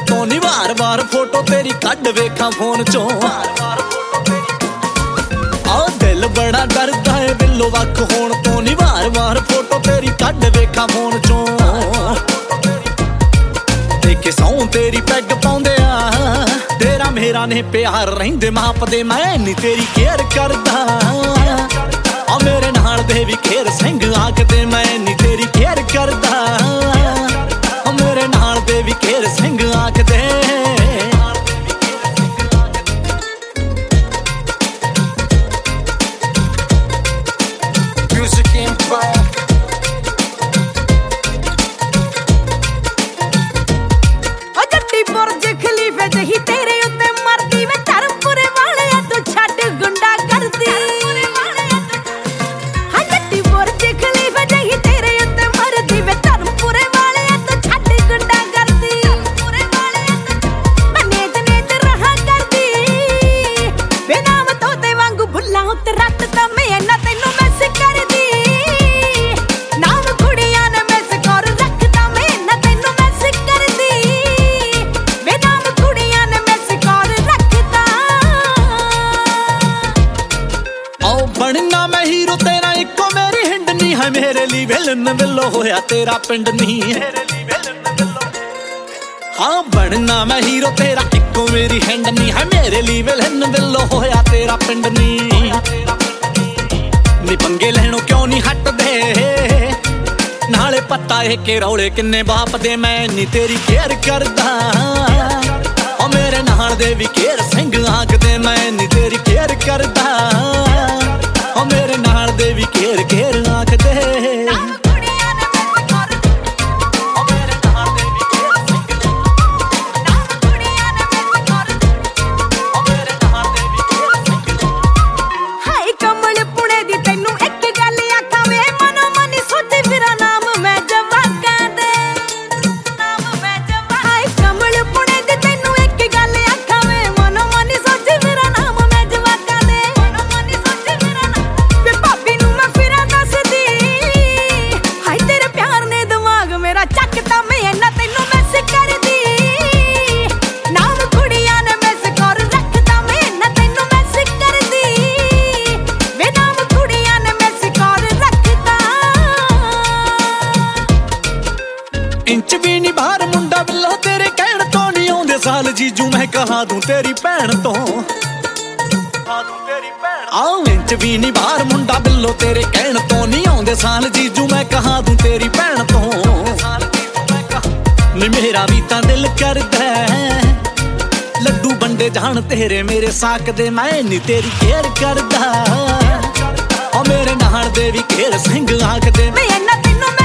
ਤੋਂ ਨੀ ਵਾਰ-ਵਾਰ ਫੋਟੋ ਤੇਰੀ ਕੱਢ ਵੇਖਾਂ ਫੋਨ ਚੋਂ। ਆ ਦਿਲ ਬੜਾ ਡਰਦਾ ਏ ਬਿੱਲੋ ਵੱਖ ਹੋਣ ਤੋਂ ਨੀ ਵਾਰ-ਵਾਰ ਫੋਟੋ ਤੇਰੀ ਕੱਢ ਵੇਖਾਂ ਫੋਨ ਚੋਂ। ਦੇਖੇ ਸੌਂ ਤੇਰੀ ਪੈਗ ਪਾਉਂਦੇ ਆ ਤੇਰਾ ਮੇਰਾ ਨੇ ਪਿਆਰ ਰਹਿੰਦੇ ਮਾਪਦੇ ਮੈਂ ਨੀ ਤੇਰੀ ਕੇਅਰ ਕਰਦਾ। ਆ ਮੇਰੇ ਨਾਲ ਦੇ ਵੀ ਖੇਰ ਸਿੰਘ ਆਖਦੇ ਮੈਂ ਨੀ ਤੇਰੀ ਕੇਅਰ ਕਰਦਾ। ਆ ਮੇਰੇ ਨਾਲ ਦੇ ਵੀ ਖੇਰ ਸਿੰਘ ਆਖਦੇ। ਬੁਰਜ ਖਲੀਫੇ ਜਹੀ ਤੇਰੇ ਉੱਤੇ ਮਰਦੀ ਵੇ ਧਰਮਪੁਰੇ ਵਾਲਿਆ ਤੂੰ ਛੱਡ ਗੁੰਡਾ ਕਰਦੀ। ਹਾਂ ਜੱਟੀ ਬੁਰਜ ਖਲੀਫੇ ਜਹੀ ਤੇਰੇ ਉੱਤੇ ਮਰਦੀ ਵੇ ਧਰਮਪੁਰੇ ਵਾਲਿਆ ਤੂੰ ਛੱਡ ਗੁੰਡਾ ਕਰਦੀ। ਮੈਂ ਨੇਤ ਰਹਾ ਕਰਦੀ ਵੇ ਨਾਮ ਤੋਤੇ ਵਾਂਗੂ ਭੁੱਲਾਂ ਉੱਤੇ ਰੱਤ ਤਾਂ ਮੈਂ ਇਹਨਾਂ ਤੈਨੂੰ ਮਿਸ ਕਰਦੀ। ਨਾਮ ਕੁੜੀਆਂ ਨੇ ਮਿਸ ਕਰ ਰੱਖਦਾ ਮੈਂ ਇਹਨਾਂ ਤੈਨੂੰ ਮਿਸ ਕਰਦੀ। ਬਣਨਾ ਮੈਂ ਹੀਰੋ ਤੇਰਾ ਇੱਕੋ ਮੇਰੀ ਹਿੰਡ ਨੀ ਹੈ ਮੇਰੇ ਲਈ ਵਿਲਨ ਵਿਲੋ ਹੋਇਆ ਤੇਰਾ ਪਿੰਡ ਨੀ। ਹਾਂ ਬਣਨਾ ਮੈਂ ਹੀਰੋ ਤੇਰਾ ਇੱਕੋ ਮੇਰੀ ਹਿੰਡ ਨੀ ਹੈ ਮੇਰੇ ਲਈ ਵਿਲਨ ਵਿਲੋ ਹੋਇਆ ਤੇਰਾ ਪਿੰਡ ਨੀ। ਨੀ ਪੰਗੇ ਲੈਣੋਂ ਕਿਉਂ ਨੀ ਹਟਦੇ ਨਾਲੇ ਪਤਾ ਇਹ ਕਿ ਰੌਲੇ ਕਿੰਨੇ ਬਾਪ ਦੇ ਮੈਂ ਨੀ ਤੇਰੀ ਕੇਅਰ ਕਰਦਾ। ਓ ਮੇਰੇ ਨਾਲ ਦੇ ਵੀ ਕੇਅਰ ਸਿੰਘ ਆਖਦੇ ਮੈਂ ਨੀ ਤੇਰੀ ਕੇਅਰ ਕਰਦਾ। ਓ ਮੇਰੇ ਨਾਲ ਦੇ ਵੀ ਘੇਰ ਘੇਰ ਆਖਦੇ। ਹਾਏ ਕਮਲ ਪੁਣੇ ਦੀ ਤੈਨੂੰ ਇੱਕ ਗੱਲ ਆਖਾਂ ਵੇ ਮਨੋ ਮਨੀ ਸੋਚੇ ਫਿਰਾਂ ਨਾਮ ਮੈਂ ਜਵਾਕਾਂ ਦੇ। ਹਾਏ ਕਮਲ ਪੁਣੇ ਦੀ ਤੈਨੂੰ ਇੱਕ ਗੱਲ ਆਖਾਂ ਵੇ ਮਨੋ ਮਨੀ ਸੋਚੇ ਫਿਰਾਂ ਨਾਮ ਮੈਂ ਜਵਾਕਾਂ ਦੇ। ਵੇ ਭਾਬੀ ਨੂੰ ਮੈਂ ਫਿਰਾਂ ਦੱਸਦੀ ਹਾਏ ਤੇਰੇ ਪਿਆਰ ਨੇ ਦਿਮਾਗ ਮੇਰਾ ਚੱਕਦਾ ਮੈਂ ਇਹਨਾਂ ਤੈਨੂੰ ਮਿਸ ਕਰਦੀ। ਨਾਮ ਕੁੜੀਆਂ ਨੇ ਮਿਸ ਕਰ ਰੱਖਦਾ ਮੈਂ ਇਹਨਾਂ ਤੈਨੂੰ ਮਿਸ ਕਰਦੀ। ਵੇ ਨਾਮ ਕੁੜੀਆਂ ਨੇ ਮਿਸ ਕਰ ਰੱਖਦਾ। ਇੰਚ ਵੀ ਨੀ ਬਾਹਰ ਮੁੰਡਾ ਬਿੱਲੋ ਤੇਰੇ ਕਹਿਣ ਤੋਂ ਨੀ ਆਉਂਦੇ ਸਾਲ ਜੀਜੂ ਮੈਂ ਕਹਾ ਦੂੰ ਤੇਰੀ ਭੈਣ ਤੋਂ। ਆਹ ਇੰਚ ਵੀ ਨੀ ਬਾਹਰ ਮੁੰਡਾ ਬਿੱਲੋ ਤੇਰੇ ਕਹਿਣ ਤੋਂ ਨੀ ਆਉਂਦੇ ਸਾਲ ਜੀਜੂ ਮੈਂ ਕਹਾ ਦੂੰ ਤੇਰੀ ਭੈਣ ਤੋਂ। ਨੀ ਮੇਰਾ ਵੀ ਤਾਂ ਦਿਲ ਕਰਦਾ ਲੱਡੂ ਵੰਡੇ ਜਾਣ ਤੇਰੇ ਮੇਰੇ ਸਾਕ ਦੇ ਮੈਂ ਨੀ ਤੇਰੀ ਕੇਅਰ ਕਰਦਾ। ਓ ਮੇਰੇ ਨਾਲ ਦੇ ਵੀ ਘੇਰ ਸਿੰਘ ਆਖਦੇ ਮੈਂ ਇਹਨਾਂ ਤੈਨੂੰ